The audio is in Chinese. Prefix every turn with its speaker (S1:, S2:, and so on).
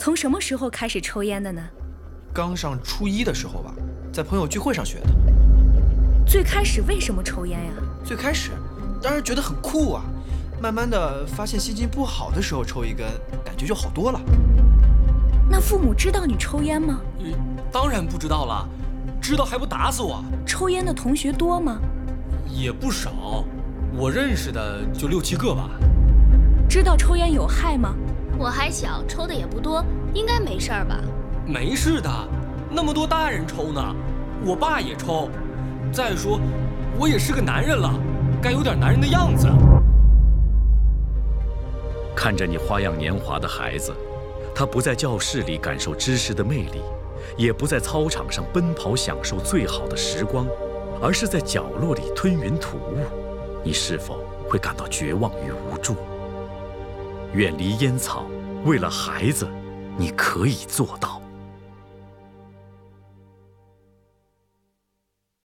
S1: 从什么时候开始抽烟的呢？
S2: 刚上初一的时候吧，在朋友聚会上学的。
S1: 最开始为什么抽烟呀？
S2: 最开始，当然觉得很酷啊。慢慢的发现心情不好的时候抽一根，感觉就好多了。
S1: 那父母知道你抽烟吗？
S3: 当然不知道了，知道还不打死我？
S1: 抽烟的同学多吗？
S3: 也不少，我认识的就6、7个吧。
S1: 知道抽烟有害吗？
S4: 我还小，抽的也不多，应该没事儿吧？
S3: 没事的，那么多大人抽呢，我爸也抽。再说，我也是个男人了，该有点男人的样子。
S5: 看着你花样年华的孩子，他不在教室里感受知识的魅力，也不在操场上奔跑享受最好的时光，而是在角落里吞云吐雾，你是否会感到绝望与无助？远离烟草，为了孩子，你可以做到。